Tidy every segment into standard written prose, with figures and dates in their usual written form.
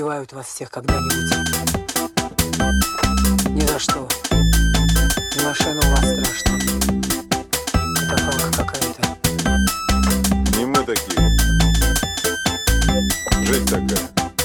убивают вас всех когда-нибудь. Ни за что. И машина у вас страшная. Катафалка какая-то. Не мы такие. Жесть такая.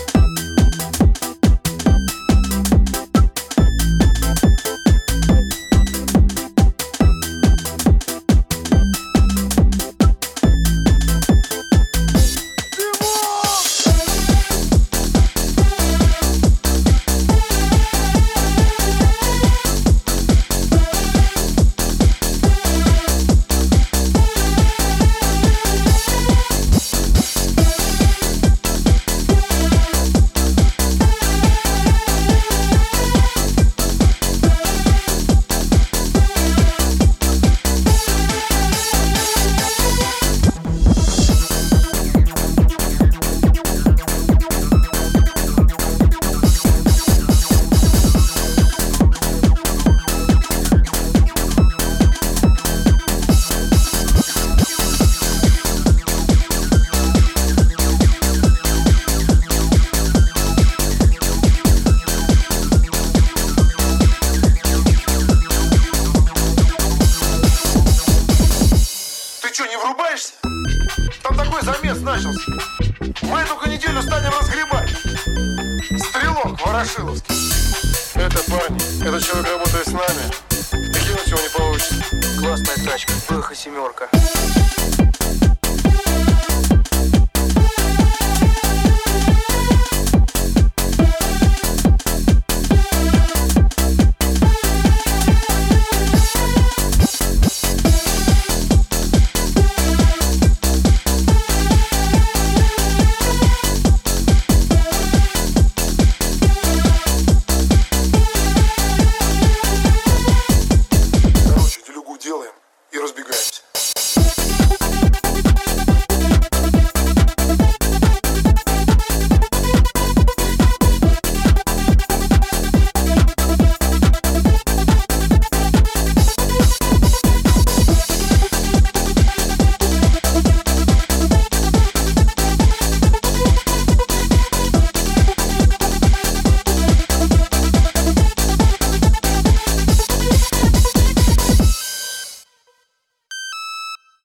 Не врубаешься? Там такой замес начался. Мы только неделю станем разгребать. Стрелок Ворошиловский. Это парни. Этот человек работает с нами. И кинуть его не получится. Классная тачка. Бэха семерка.